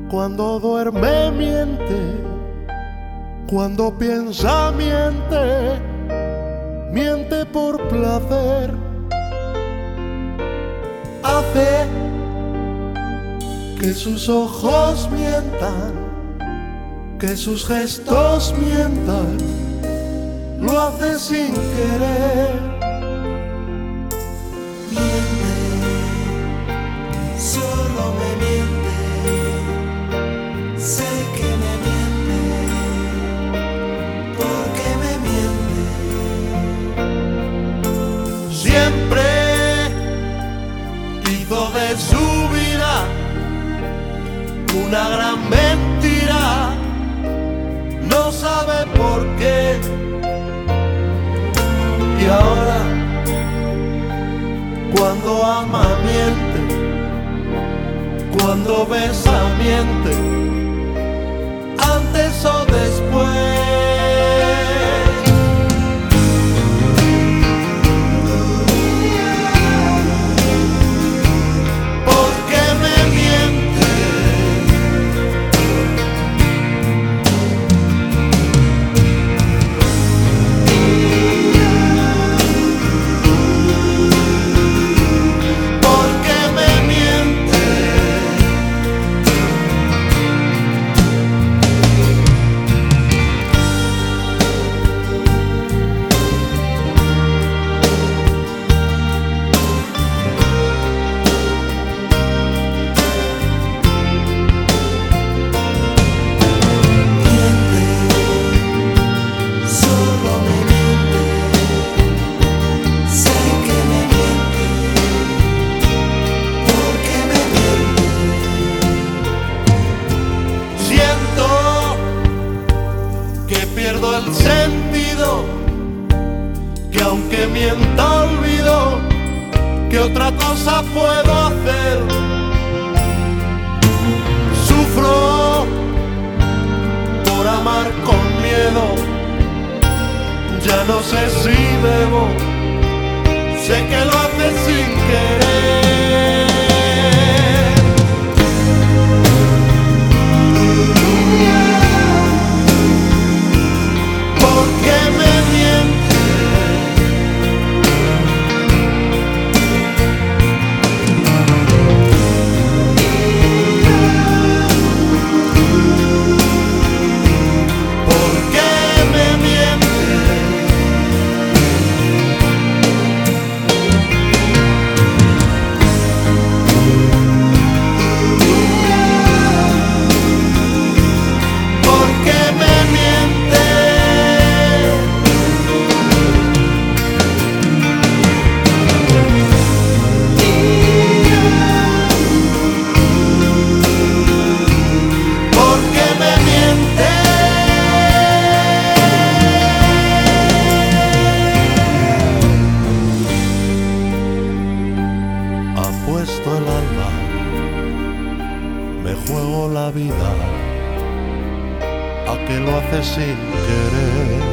Cuando duerme miente, cuando piensa miente, miente por placer. Hace que sus ojos mientan, que sus gestos mientan, lo hace sin querer. Miente, solo me miente, sé que me miente, porque me miente. Siempre hizo de su vida una gran mentira, no sabe por qué. Y ahora, cuando ama miente, cuando besa miente, antes o después. Porque me miente. Porque me miente. Solo me miente, sé que me miente, porque me miente. Siento que pierdo el sentido, que aunque mienta olvido que otra cosa puedo hacer. Sufro por amar con miedo, ya no sé si debo, sé que lo hace sin querer. Porque me miente. Porque me miente. Porque me miente. Porque me miente. Apuesto el alma, me juego la vida, a que lo hace sin querer.